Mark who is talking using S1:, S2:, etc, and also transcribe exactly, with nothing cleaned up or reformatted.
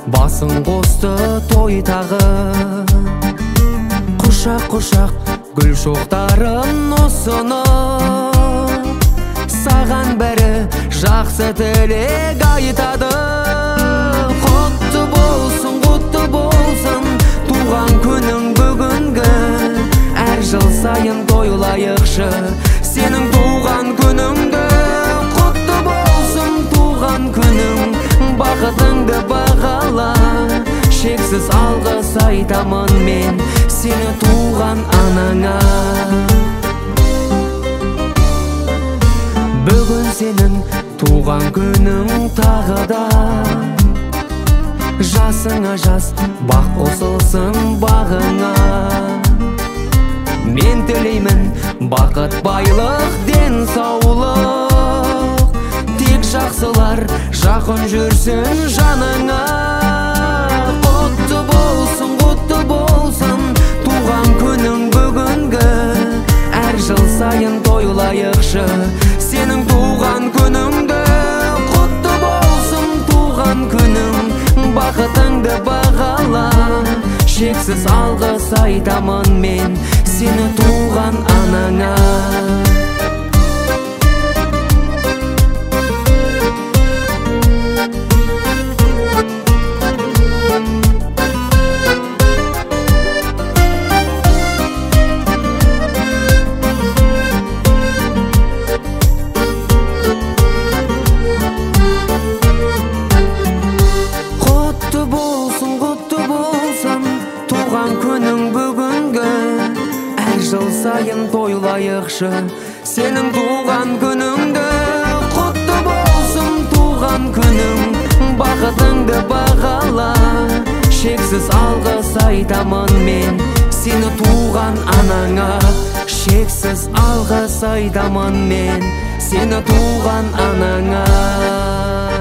S1: басың қосты той тағы. Құшақ құшақ гүл шоқтарын ұсынып, саған бәрі жақсы тілек айтады. Құтты болсын, құтты болсын туған күнің бүгінгі. Әр жыл сайын тойлайықшы сенің туған күніңді. Құтты болсын туған күнің, бақытыңды бағала. Шексіз алғыс айтамын мен сені туған анаңа. Бүгін сенің туған күнің тағы да. Жасыңа жас, бақ қосылсын бағыңа. Мен тілеймін бақыт, байлық, денсаулық. Тек жақсылар жақын жүрсін жаныңа. Құтты болсын, құтты болсын туған күнің бүгінгі. Әр жыл сайын тойлайықшы сенің туған күніңді. Құтты болсын туған күнің, бақытыңды бағала. Шексіз алғыс айтамын мен сені туған анаңа. Құтты болсын, құтты болсын туған күнің бүгінгі. Әр жыл сайын тойлайықшы сенің туған күніңді. Құтты болсын туған күнің, бақытыңды бағала. Шексіз алғыс айтамын мен сені туған анаңа. Шексіз алғыс айтамын мен сені туған анаңа.